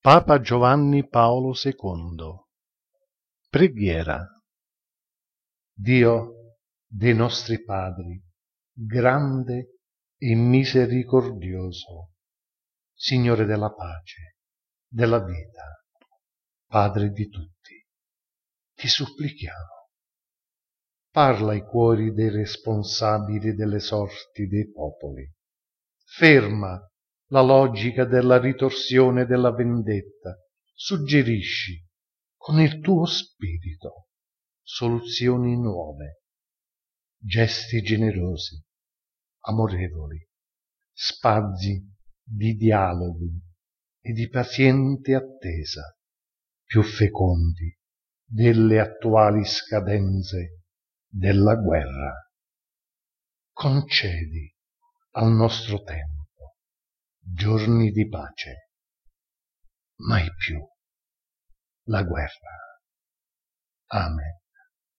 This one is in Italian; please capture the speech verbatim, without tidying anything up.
Papa Giovanni Paolo secondo. Preghiera. Dio dei nostri padri, grande e misericordioso, Signore della pace, della vita, Padre di tutti, ti supplichiamo, parla ai cuori dei responsabili delle sorti dei popoli, ferma la logica della ritorsione e della vendetta, suggerisci con il tuo spirito soluzioni nuove, gesti generosi, amorevoli, spazi di dialoghi e di paziente attesa, più fecondi delle attuali scadenze della guerra. Concedi al nostro tempo giorni di pace, mai più la guerra. Amen.